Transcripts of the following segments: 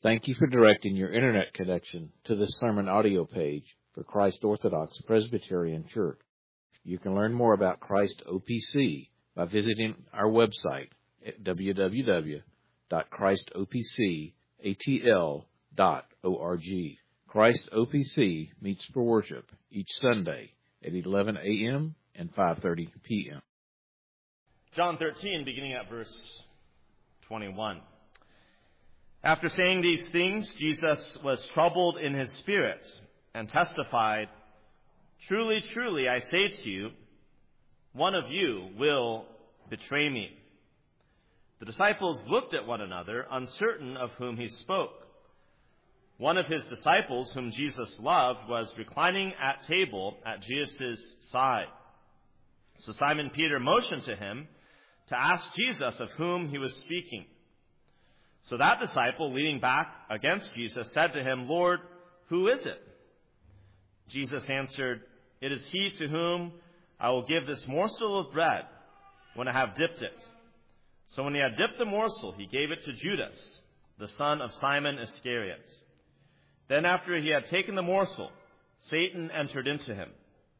Thank you for directing your internet connection to this sermon audio page for Christ Orthodox Presbyterian Church. You can learn more about Christ OPC by visiting our website at www.christopcatl.org. Christ OPC meets for worship each Sunday at 11 a.m. and 5:30 p.m. John 13, beginning at verse 21. After saying these things, Jesus was troubled in his spirit and testified, "Truly, truly, I say to you, one of you will betray me." The disciples looked at one another, uncertain of whom he spoke. One of his disciples, whom Jesus loved, was reclining at table at Jesus' side. So Simon Peter motioned to him to ask Jesus of whom he was speaking. So that disciple, leaning back against Jesus, said to him, "Lord, who is it?" Jesus answered, "It is he to whom I will give this morsel of bread when I have dipped it." So when he had dipped the morsel, he gave it to Judas, the son of Simon Iscariot. Then after he had taken the morsel, Satan entered into him.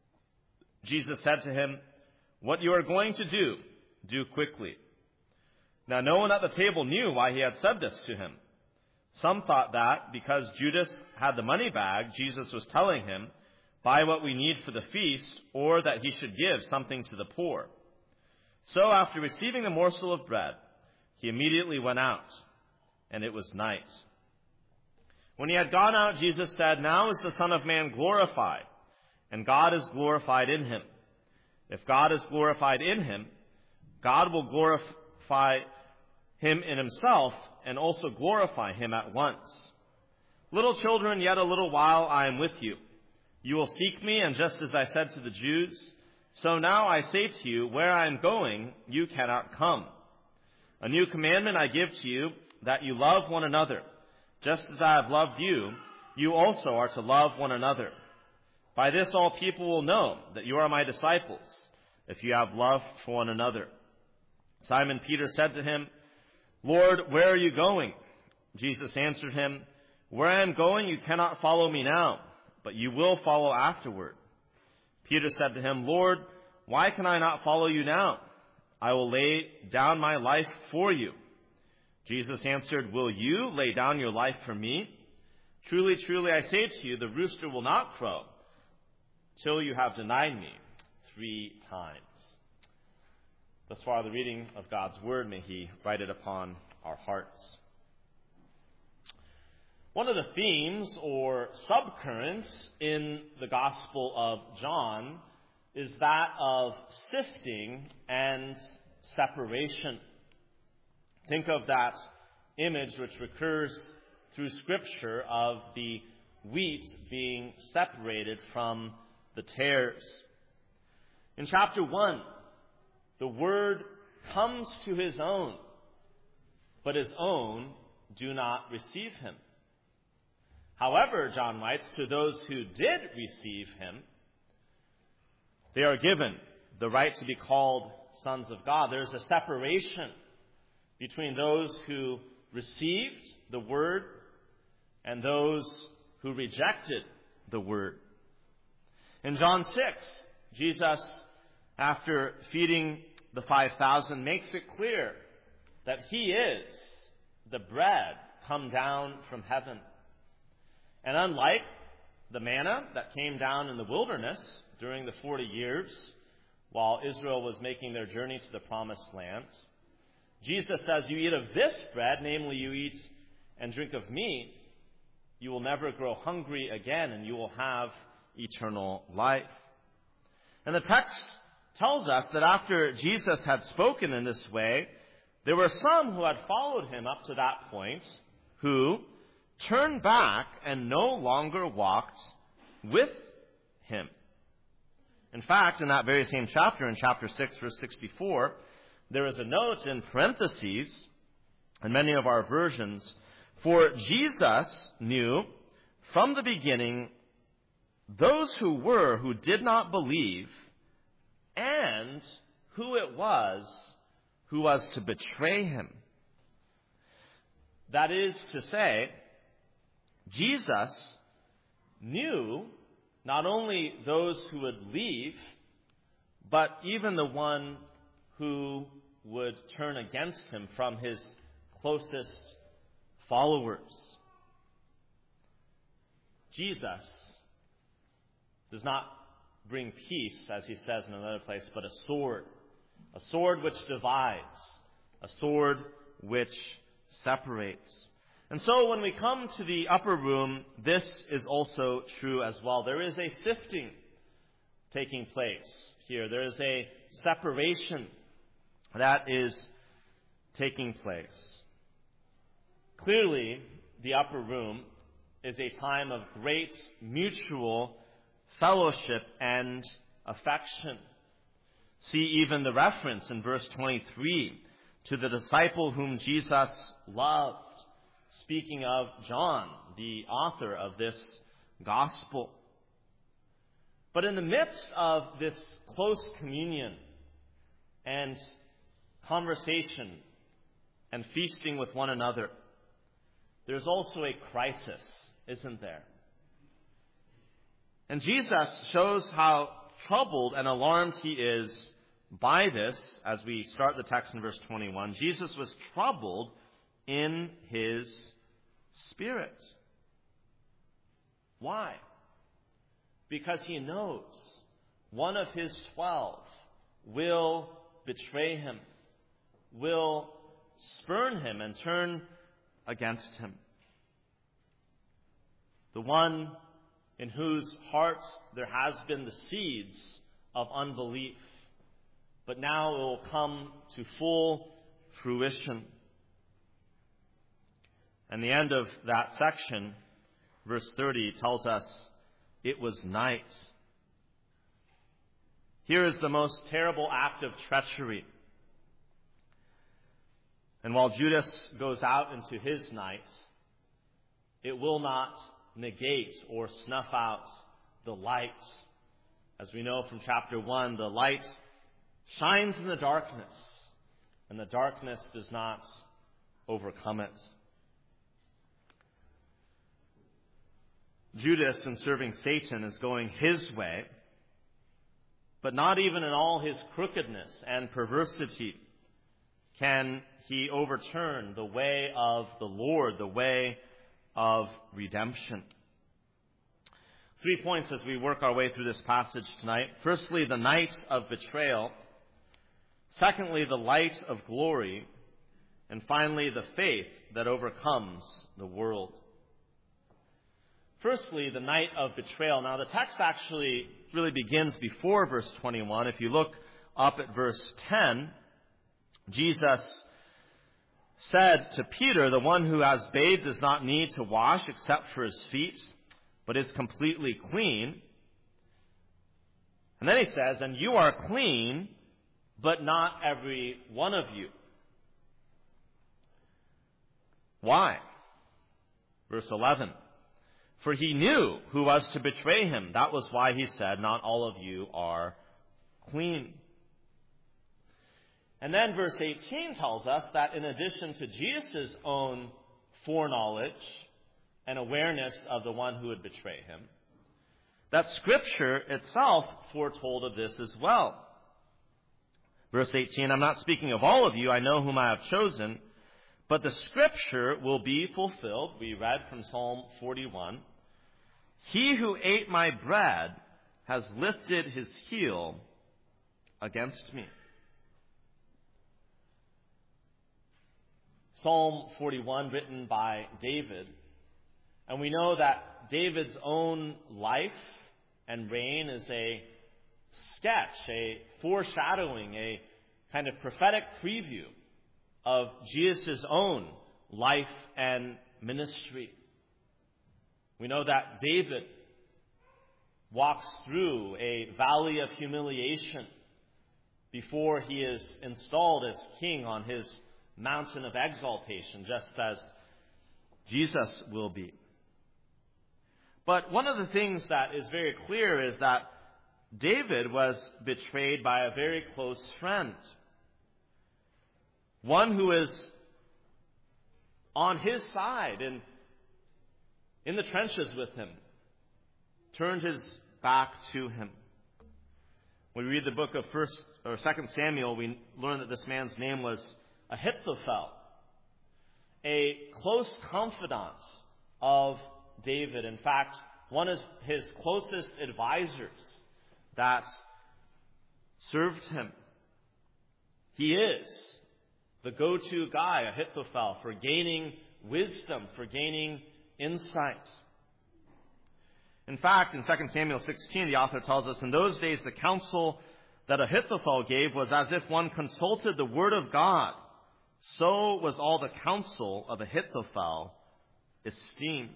Jesus said to him, "What you are going to do, do quickly." Now no one at the table knew why he had said this to him. Some thought that because Judas had the money bag, Jesus was telling him, "Buy what we need for the feast," or that he should give something to the poor. So after receiving the morsel of bread, he immediately went out, and it was night. When he had gone out, Jesus said, "Now is the Son of Man glorified, and God is glorified in him. If God is glorified in him, God will glorify him in himself and also glorify him at once. Little children, yet a little while I am with you. You will seek me, and just as I said to the Jews, so now I say to you, where I am going, you cannot come. A new commandment I give to you, that you love one another. Just as I have loved you, you also are to love one another. By this all people will know that you are my disciples, if you have love for one another." Simon Peter said to him, "Lord, where are you going?" Jesus answered him, "Where I am going, you cannot follow me now, but you will follow afterward." Peter said to him, "Lord, why can I not follow you now? I will lay down my life for you." Jesus answered, "Will you lay down your life for me? Truly, truly, I say to you, the rooster will not crow till you have denied me 3 times. Thus far, the reading of God's word. May he write it upon our hearts. One of the themes or subcurrents in the Gospel of John is that of sifting and separation. Think of that image which recurs through Scripture of the wheat being separated from the tares. In chapter 1, the Word comes to his own, but his own do not receive him. However, John writes, to those who did receive him, they are given the right to be called sons of God. There is a separation between those who received the Word and those who rejected the Word. In John 6, Jesus, after feeding the 5,000, makes it clear that he is the bread come down from heaven. And unlike the manna that came down in the wilderness during the 40 years while Israel was making their journey to the promised land, Jesus says, "You eat of this bread, namely you eat and drink of me, you will never grow hungry again, and you will have eternal life." And the text tells us that after Jesus had spoken in this way, there were some who had followed him up to that point who turned back and no longer walked with him. In fact, in that very same chapter, in chapter 6, verse 64, there is a note in parentheses in many of our versions, "For Jesus knew from the beginning those who did not believe, and who it was who was to betray him." That is to say, Jesus knew not only those who would leave, but even the one who would turn against him from his closest followers. Jesus does not bring peace, as he says in another place, but a sword which divides, a sword which separates. And so when we come to the upper room, this is also true as well. There is a sifting taking place here. There is a separation that is taking place. Clearly, the upper room is a time of great mutual fellowship and affection. See even the reference in verse 23 to the disciple whom Jesus loved, speaking of John, the author of this gospel. But in the midst of this close communion and conversation and feasting with one another, there's also a crisis, isn't there? And Jesus shows how troubled and alarmed he is by this as we start the text in verse 21. Jesus was troubled in his spirit. Why? Because he knows one of his 12 will betray him, will spurn him and turn against him. The one in whose heart there has been the seeds of unbelief, but now it will come to full fruition. And the end of that section, verse 30, tells us it was night. Here is the most terrible act of treachery. And while Judas goes out into his night, it will not negate or snuff out the light. As we know from chapter 1, the light shines in the darkness, and the darkness does not overcome it. Judas, in serving Satan, is going his way, but not even in all his crookedness and perversity can he overturn the way of the Lord, the way of redemption. 3 points as we work our way through this passage tonight. Firstly, the night of betrayal. Secondly, the light of glory. And finally, the faith that overcomes the world. Firstly, the night of betrayal. Now, the text actually really begins before verse 21. If you look up at verse 10, Jesus said to Peter, "The one who has bathed does not need to wash except for his feet, but is completely clean." And then he says, "And you are clean, but not every one of you." Why? Verse 11. For he knew who was to betray him. That was why he said, "Not all of you are clean." And then verse 18 tells us that in addition to Jesus' own foreknowledge and awareness of the one who would betray him, that Scripture itself foretold of this as well. Verse 18, "I'm not speaking of all of you, I know whom I have chosen, but the Scripture will be fulfilled." We read from Psalm 41. "He who ate my bread has lifted his heel against me." Psalm 41, written by David. And we know that David's own life and reign is a sketch, a foreshadowing, a kind of prophetic preview of Jesus' own life and ministry. We know that David walks through a valley of humiliation before he is installed as king on his mountain of exaltation, just as Jesus will be. But one of the things that is very clear is that David was betrayed by a very close friend. One who is on his side in in the trenches with him, turned his back to him. When we read the book of 2 Samuel, we learn that this man's name was Ahithophel, a close confidant of David. In fact, one of his closest advisors that served him. He is the go-to guy, Ahithophel, for gaining wisdom, for gaining insight. In fact, in 2 Samuel 16, the author tells us, in those days the counsel that Ahithophel gave was as if one consulted the word of God. So was all the counsel of Ahithophel esteemed.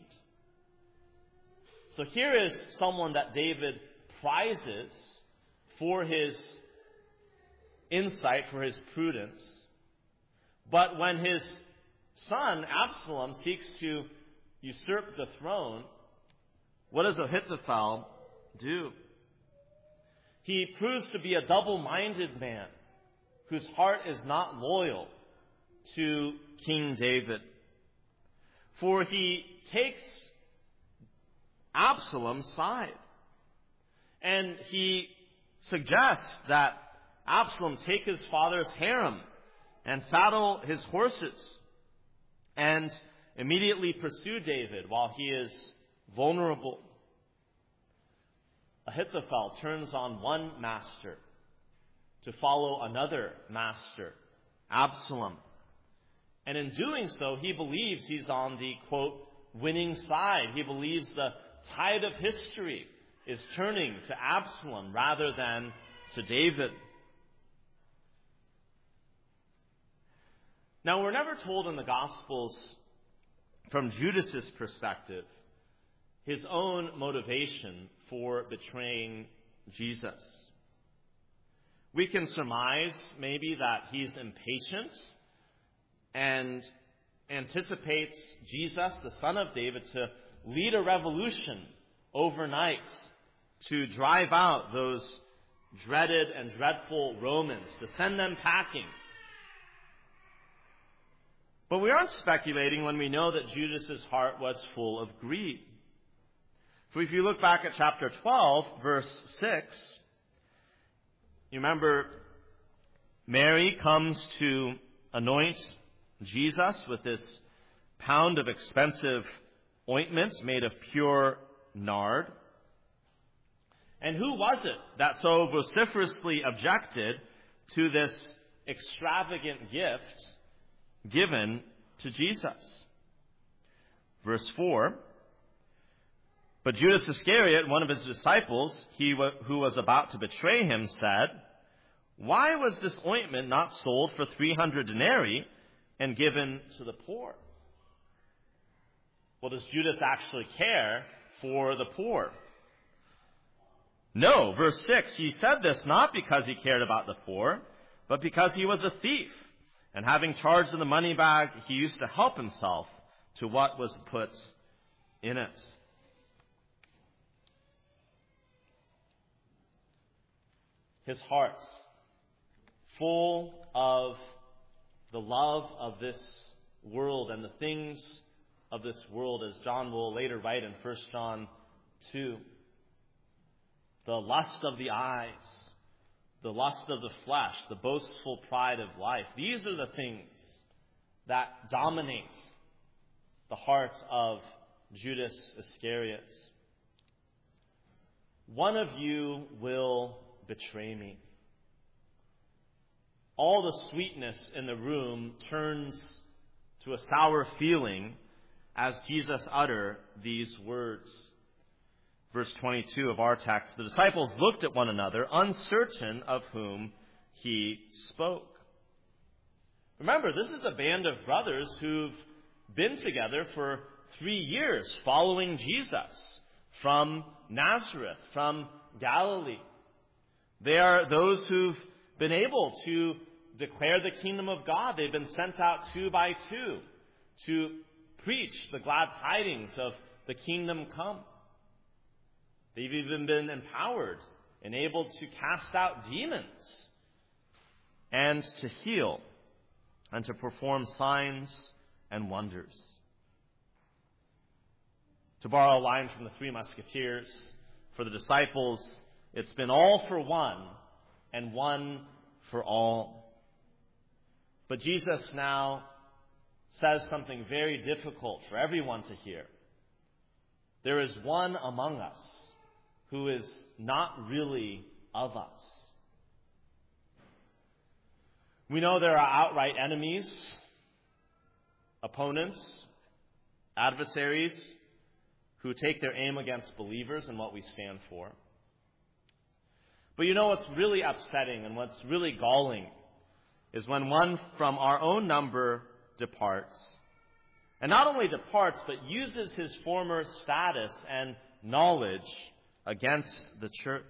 So here is someone that David prizes for his insight, for his prudence. But when his son, Absalom, seeks to usurp the throne, what does Ahithophel do? He proves to be a double-minded man whose heart is not loyal to King David. For he takes Absalom's side. And he suggests that Absalom take his father's harem and saddle his horses and immediately pursue David while he is vulnerable. Ahithophel turns on one master to follow another master, Absalom. And in doing so, he believes he's on the, quote, winning side. He believes the tide of history is turning to Absalom rather than to David. Now, we're never told in the Gospels, from Judas's perspective, his own motivation for betraying Jesus. We can surmise maybe that he's impatient and anticipates Jesus, the son of David, to lead a revolution overnight to drive out those dreaded and dreadful Romans, to send them packing. But we aren't speculating when we know that Judas's heart was full of greed. For if you look back at chapter 12, verse 6, you remember Mary comes to anoint Jesus with this pound of expensive ointment made of pure nard. And who was it that so vociferously objected to this extravagant gift given to Jesus? Verse 4, but Judas Iscariot, one of his disciples, who was about to betray him, said, why was this ointment not sold for 300 denarii and given to the poor? Well, does Judas actually care for the poor? No, verse 6, he said this not because he cared about the poor, but because he was a thief. And having charged in the money bag, he used to help himself to what was put in it. His heart, full of the love of this world and the things of this world, as John will later write in 1 John 2. The lust of the eyes, the lust of the flesh, the boastful pride of life. These are the things that dominate the heart of Judas Iscariot. One of you will betray me. All the sweetness in the room turns to a sour feeling as Jesus uttered these words. Verse 22 of our text, the disciples looked at one another, uncertain of whom he spoke. Remember, this is a band of brothers who've been together for 3 years following Jesus from Nazareth, from Galilee. They are those who've been able to declare the kingdom of God. They've been sent out 2 by 2 to preach the glad tidings of the kingdom come. They've even been empowered and able to cast out demons and to heal and to perform signs and wonders. To borrow a line from the Three Musketeers, for the disciples, it's been all for one and one for all. But Jesus now says something very difficult for everyone to hear. There is one among us who is not really of us. We know there are outright enemies, opponents, adversaries who take their aim against believers and what we stand for. But you know what's really upsetting and what's really galling is when one from our own number departs. And not only departs, but uses his former status and knowledge against the church.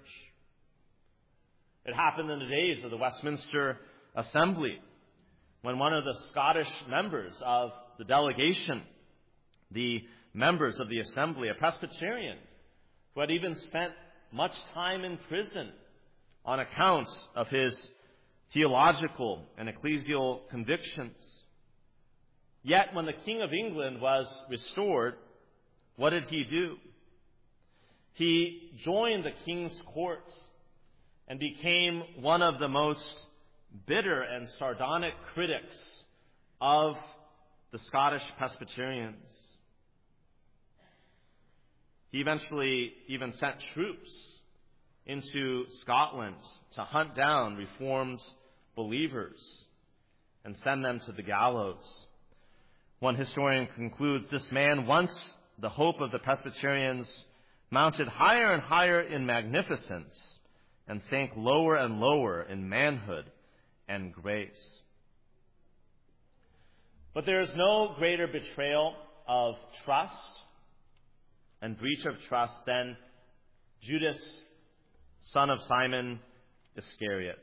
It happened in the days of the Westminster Assembly, when one of the Scottish members of the delegation, the members of the Assembly, a Presbyterian, who had even spent much time in prison on account of his theological and ecclesial convictions. Yet when the King of England was restored, what did he do? He joined the King's court and became one of the most bitter and sardonic critics of the Scottish Presbyterians. He eventually even sent troops into Scotland to hunt down Reformed believers and send them to the gallows. One historian concludes, this man, once the hope of the Presbyterians, mounted higher and higher in magnificence and sank lower and lower in manhood and grace. But there is no greater betrayal of trust and breach of trust than Judas, son of Simon Iscariot.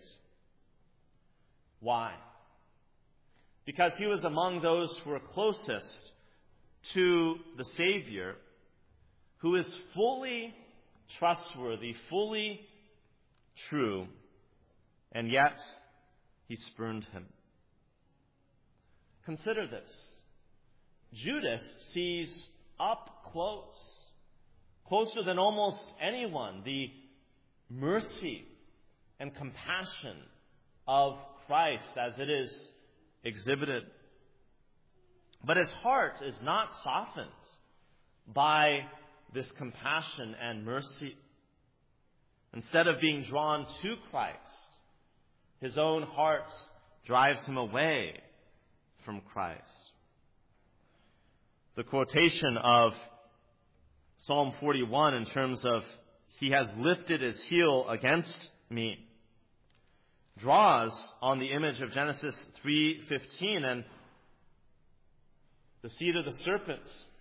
Why? Because he was among those who were closest to the Savior, who is fully trustworthy, fully true, and yet he spurned him. Consider this. Judas sees up close, closer than almost anyone, the mercy and compassion of Christ as it is exhibited. But his heart is not softened by this compassion and mercy. Instead of being drawn to Christ, his own heart drives him away from Christ. The quotation of Psalm 41 in terms of he has lifted his heel against me draws on the image of Genesis 3:15 and the seed of the serpent.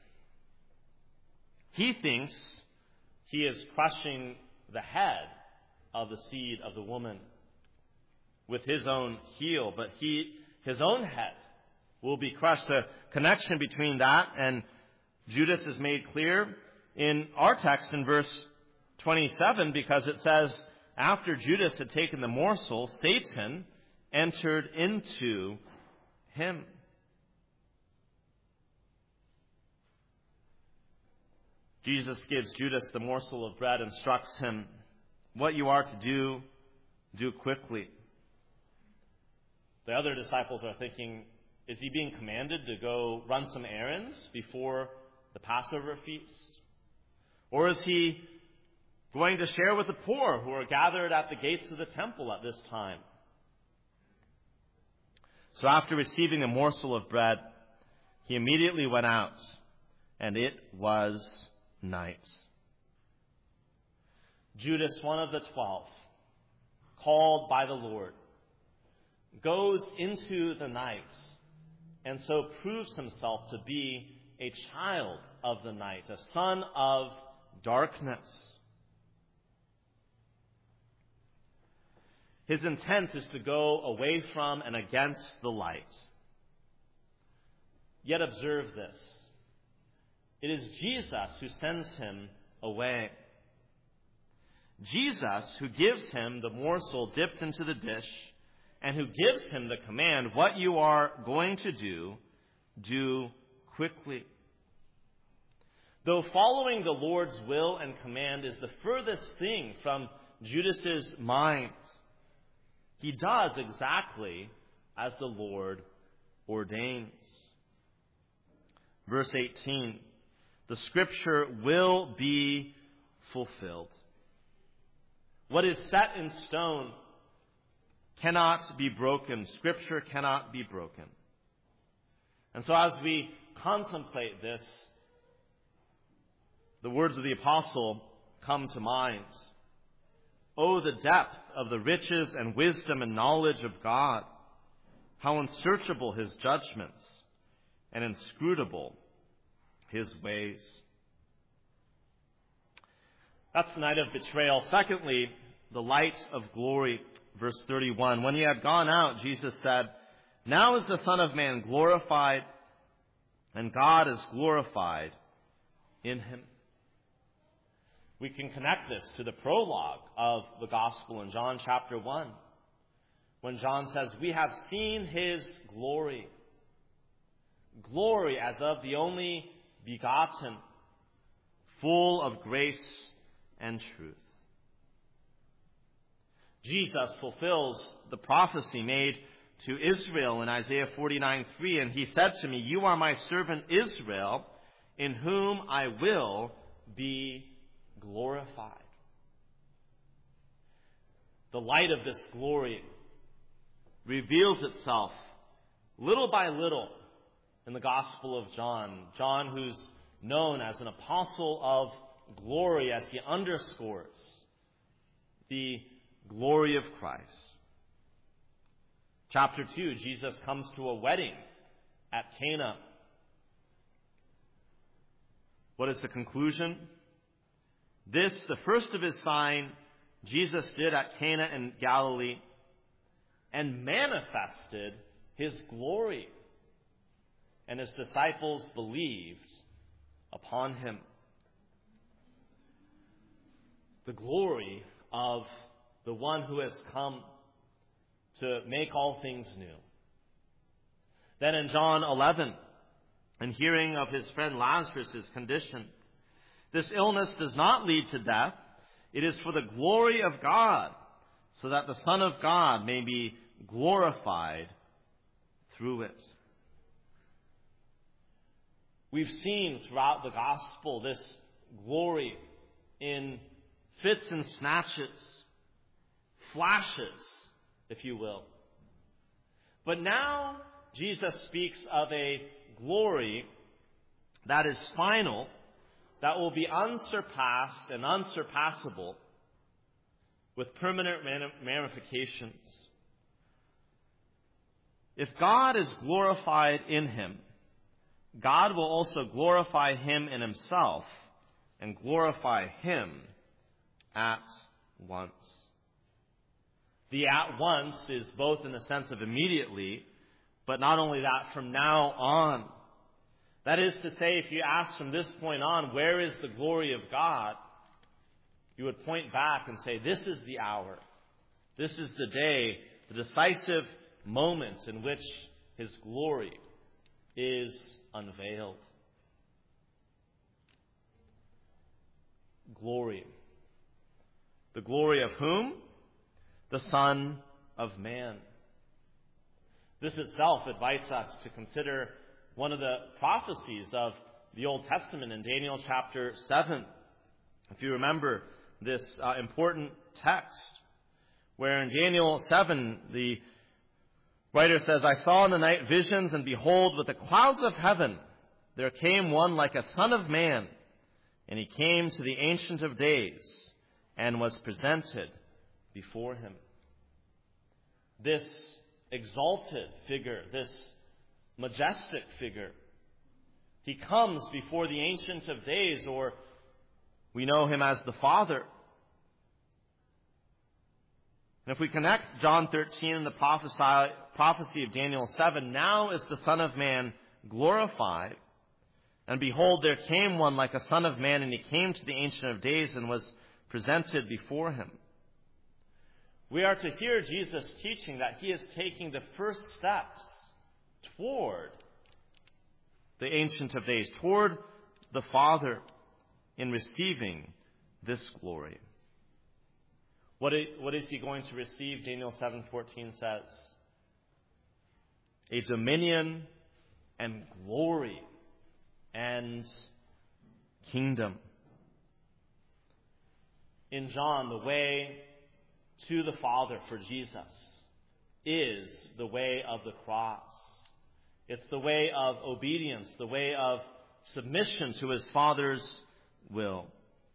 He thinks he is crushing the head of the seed of the woman with his own heel, but his own head will be crushed. The connection between that and Judas is made clear in our text in verse 27, because it says, after Judas had taken the morsel, Satan entered into him. Jesus gives Judas the morsel of bread, instructs him, what you are to do, do quickly. The other disciples are thinking, is he being commanded to go run some errands before the Passover feast? Or is he going to share with the poor who are gathered at the gates of the temple at this time? So after receiving a morsel of bread, he immediately went out, and it was night. Judas, one of the 12, called by the Lord, goes into the night and so proves himself to be a child of the night, a son of darkness. His intent is to go away from and against the light. Yet observe this. It is Jesus who sends him away. Jesus who gives him the morsel dipped into the dish and who gives him the command, what you are going to do, do quickly. Though following the Lord's will and command is the furthest thing from Judas's mind, he does exactly as the Lord ordains. Verse 18, the Scripture will be fulfilled. What is set in stone cannot be broken. Scripture cannot be broken. And so as we contemplate this, the words of the apostle come to mind. Oh, the depth of the riches and wisdom and knowledge of God. How unsearchable his judgments and inscrutable his ways. That's the night of betrayal. Secondly, the light of glory. Verse 31. When he had gone out, Jesus said, now is the Son of Man glorified, and God is glorified in him. We can connect this to the prologue of the gospel in John chapter 1, when John says, we have seen his glory. Glory as of the only begotten, full of grace and truth. Jesus fulfills the prophecy made to Israel in Isaiah 49:3, and he said to me, you are my servant Israel, in whom I will be glorified. The light of this glory reveals itself little by little in the Gospel of John. John, who's known as an apostle of glory, as he underscores the glory of Christ. Chapter 2, Jesus comes to a wedding at Cana. What is the conclusion? This, the first of his sign, Jesus did at Cana in Galilee, and manifested his glory. And his disciples believed upon him. The glory of the one who has come to make all things new. Then in John 11, in hearing of his friend Lazarus' condition, this illness does not lead to death. It is for the glory of God, so that the Son of God may be glorified through it. We've seen throughout the gospel this glory in fits and snatches, flashes, if you will. But now Jesus speaks of a glory that is final, that will be unsurpassed and unsurpassable, with permanent ramifications. If God is glorified in him, God will also glorify him in himself and glorify him at once. The at once is both in the sense of immediately, but not only that, from now on. That is to say, if you ask from this point on, where is the glory of God? You would point back and say, this is the hour. This is the day, the decisive moment in which his glory is unveiled. Glory. The glory of whom? The Son of Man. This itself invites us to consider one of the prophecies of the Old Testament in Daniel chapter 7. If you remember this important text, where in Daniel 7, the writer says, I saw in the night visions, and behold, with the clouds of heaven, there came one like a son of man, and he came to the Ancient of Days, and was presented before him. This exalted figure, this majestic figure, he comes before the Ancient of Days, or we know him as the Father. And if we connect John 13 and the prophecy of Daniel 7, now is the Son of Man glorified. And behold, there came one like a son of man, and he came to the Ancient of Days and was presented before him. We are to hear Jesus teaching that he is taking the first steps toward the Ancient of Days, toward the Father. in receiving this glory. What is he going to receive? Daniel 7:14 says, a dominion and glory and kingdom. In John, the way to the Father for Jesus is the way of the cross. It's the way of obedience, the way of submission to his Father's will.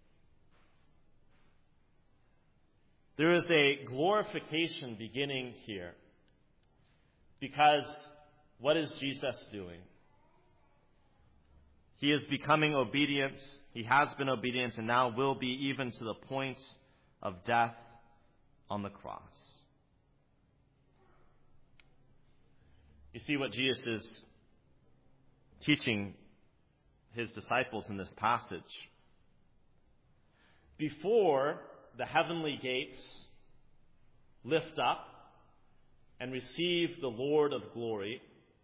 There is a glorification beginning here, because what is Jesus doing? He is becoming obedient. He has been obedient and now will be, even to the point of death on the cross. You see what Jesus is teaching his disciples in this passage. Before the heavenly gates lift up and receive the Lord of glory,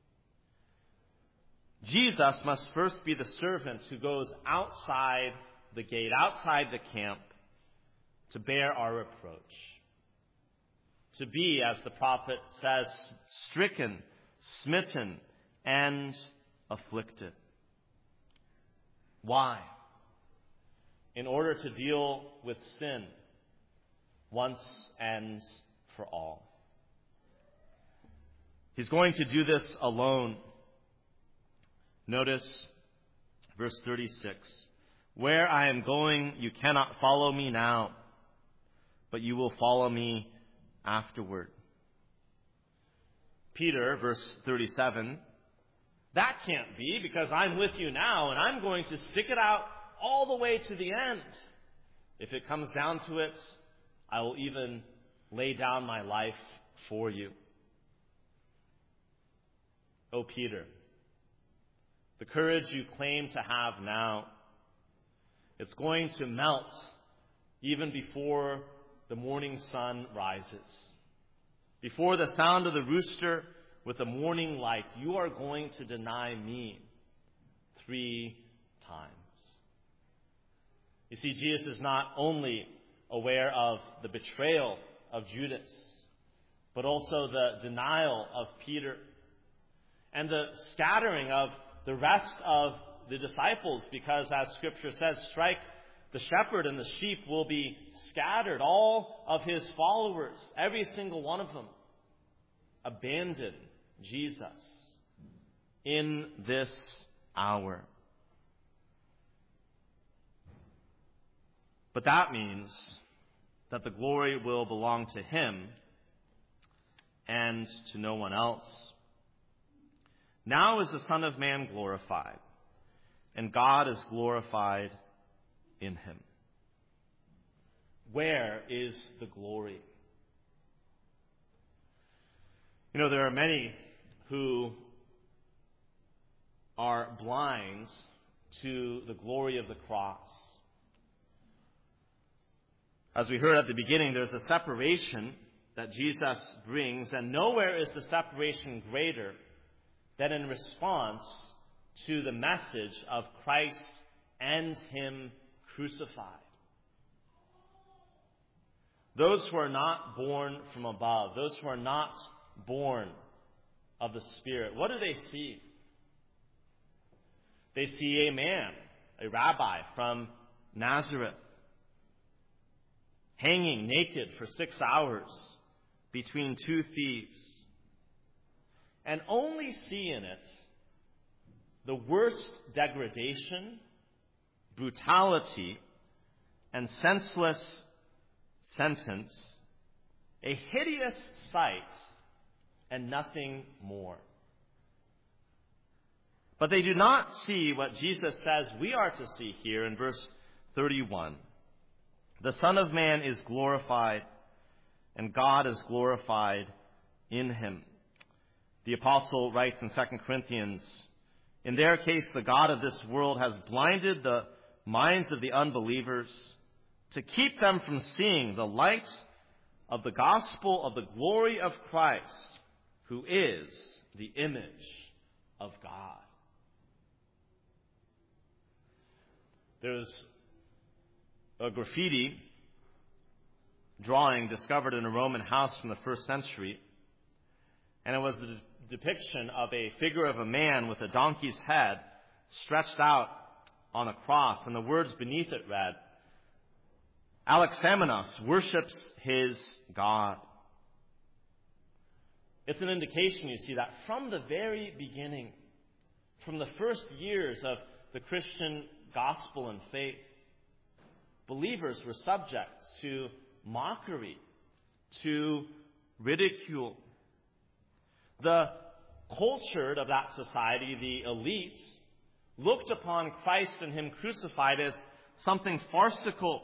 Jesus must first be the servant who goes outside the gate, outside the camp, to bear our reproach. To be, as the prophet says, stricken, smitten, and afflicted. Why? In order to deal with sin once and for all. He's going to do this alone. Notice verse 36. Where I am going, you cannot follow me now, but you will follow me afterward. Peter, verse 37, that can't be, because I'm with you now and I'm going to stick it out all the way to the end. If it comes down to it, I will even lay down my life for you. O Peter, the courage you claim to have now, it's going to melt even before the morning sun rises. Before the sound of the rooster with the morning light, you are going to deny me 3 times. You see, Jesus is not only aware of the betrayal of Judas, but also the denial of Peter and the scattering of the rest of the disciples, because as Scripture says, strike the shepherd and the sheep will be scattered. All of his followers, every single one of them, abandon Jesus in this hour. But that means that the glory will belong to him and to no one else. Now is the Son of Man glorified, and God is glorified in him. Where is the glory? You know, there are many who are blind to the glory of the cross. As we heard at the beginning, there's a separation that Jesus brings, and nowhere is the separation greater than in response to the message of Christ and him crucified. Those who are not born from above, those who are not born of the Spirit, what do they see? They see a man, a rabbi from Nazareth, hanging naked for 6 hours between 2 thieves, and only see in it the worst degradation, brutality, and senseless sentence, a hideous sight, and nothing more. But they do not see what Jesus says we are to see here in verse 31. The Son of Man is glorified, and God is glorified in him. The apostle writes in 2 Corinthians, in their case, the God of this world has blinded the minds of the unbelievers to keep them from seeing the light of the gospel of the glory of Christ, who is the image of God. There's a graffiti drawing discovered in a Roman house from the 1st century. And it was the depiction of a figure of a man with a donkey's head stretched out on a cross. And the words beneath it read, Alexamenos worships his God. It's an indication, you see, that from the very beginning, from the first years of the Christian gospel and faith, believers were subject to mockery, to ridicule. The cultured of that society, the elites, looked upon Christ and him crucified as something farcical,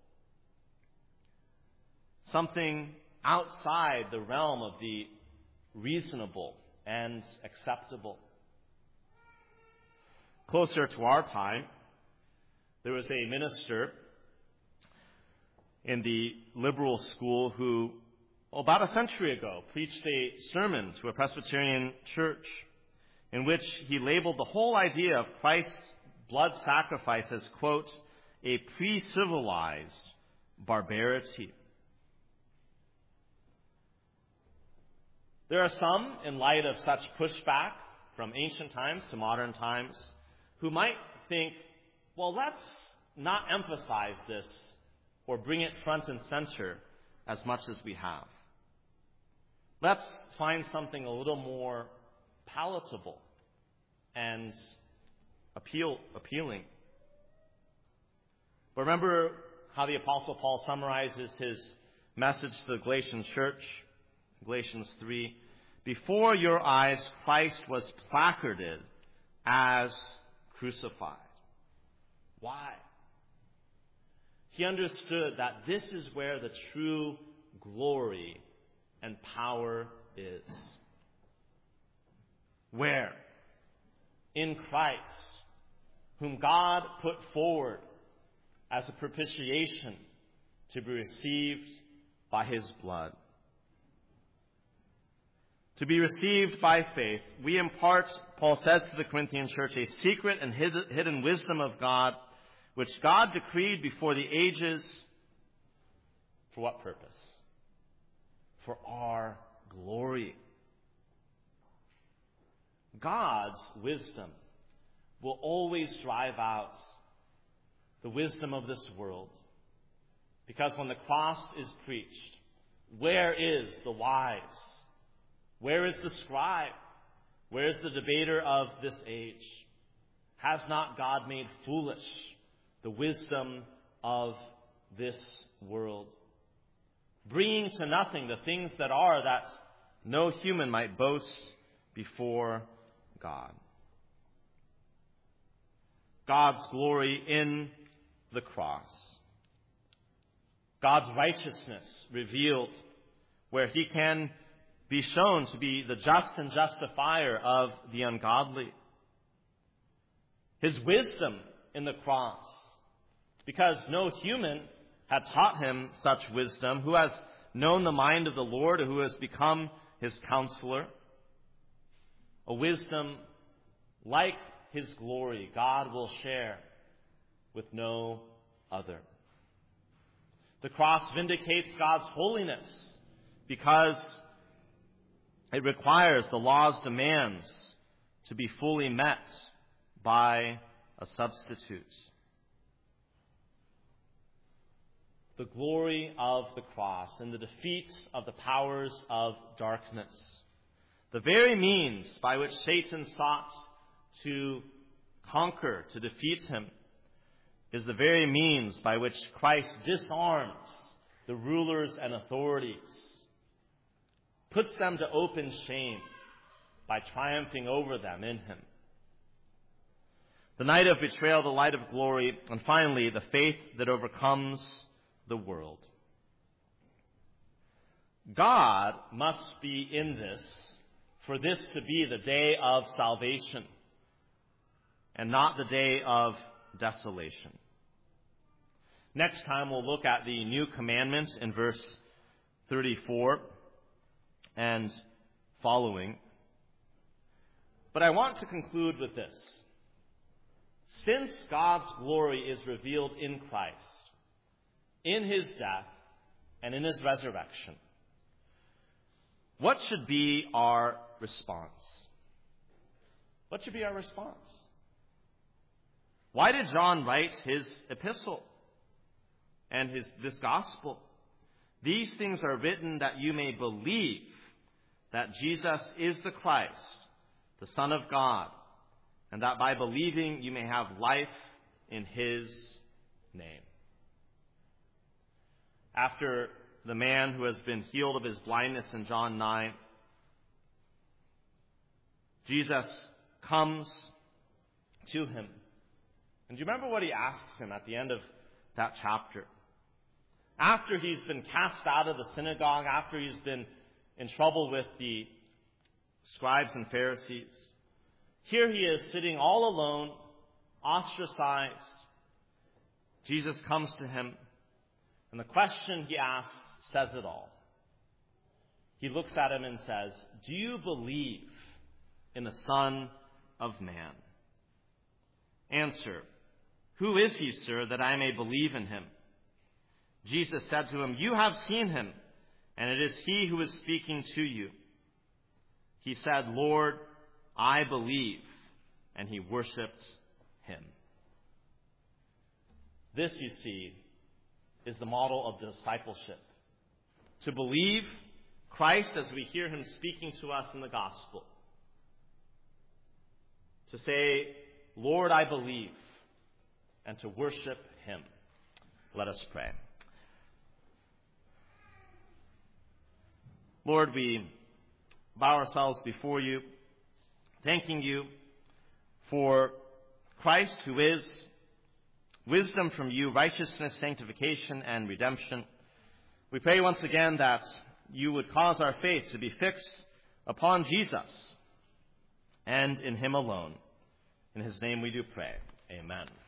something outside the realm of the reasonable and acceptable. Closer to our time, there was a minister in the liberal school who, about a century ago, preached a sermon to a Presbyterian church in which he labeled the whole idea of Christ's blood sacrifice as, quote, a pre-civilized barbarity. There are some, in light of such pushback from ancient times to modern times, who might think, well, let's not emphasize this or bring it front and center as much as we have. Let's find something a little more palatable and appealing. But remember how the Apostle Paul summarizes his message to the Galatian church? Galatians 3, before your eyes Christ was placarded as crucified. Why? He understood that this is where the true glory and power is. Where? In Christ, whom God put forward as a propitiation to be received by his blood. To be received by faith, we impart, Paul says to the Corinthian church, a secret and hidden wisdom of God, which God decreed before the ages. For what purpose? For our glory. God's wisdom will always drive out the wisdom of this world. Because when the cross is preached, where is the wise? Where is the scribe? Where is the debater of this age? Has not God made foolish the wisdom of this world, bringing to nothing the things that are, that no human might boast before God? God's glory in the cross. God's righteousness revealed, where he can be shown to be the just and justifier of the ungodly. His wisdom in the cross, because no human had taught him such wisdom, who has known the mind of the Lord, who has become his counselor. A wisdom like his glory God will share with no other. The cross vindicates God's holiness because it requires the law's demands to be fully met by a substitute. The glory of the cross and the defeat of the powers of darkness, the very means by which Satan sought to conquer, to defeat him, is the very means by which Christ disarms the rulers and authorities, puts them to open shame by triumphing over them in him. The night of betrayal, the light of glory, and finally, the faith that overcomes the world. God must be in this for this to be the day of salvation and not the day of desolation. Next time we'll look at the new commandment in verse 34 and following. But I want to conclude with this. Since God's glory is revealed in Christ, in his death and in his resurrection, what should be our response? What should be our response? Why did John write his epistle and this gospel? These things are written that you may believe that Jesus is the Christ, the Son of God, and that by believing you may have life in his name. After the man who has been healed of his blindness in John 9, Jesus comes to him. And do you remember what he asks him at the end of that chapter? After he's been cast out of the synagogue, after he's been in trouble with the scribes and Pharisees, here he is sitting all alone, ostracized. Jesus comes to him, and the question he asks says it all. He looks at him and says, "Do you believe in the Son of Man?" Answer, "Who is he, sir, that I may believe in him?" Jesus said to him, "You have seen him, and it is he who is speaking to you." He said, "Lord, I believe," and he worshipped him. This, you see, is the model of discipleship. To believe Christ as we hear him speaking to us in the gospel. To say, "Lord, I believe," and to worship him. Let us pray. Lord, we bow ourselves before you, thanking you for Christ, who is wisdom from you, righteousness, sanctification, and redemption. We pray once again that you would cause our faith to be fixed upon Jesus and in him alone. In his name we do pray. Amen.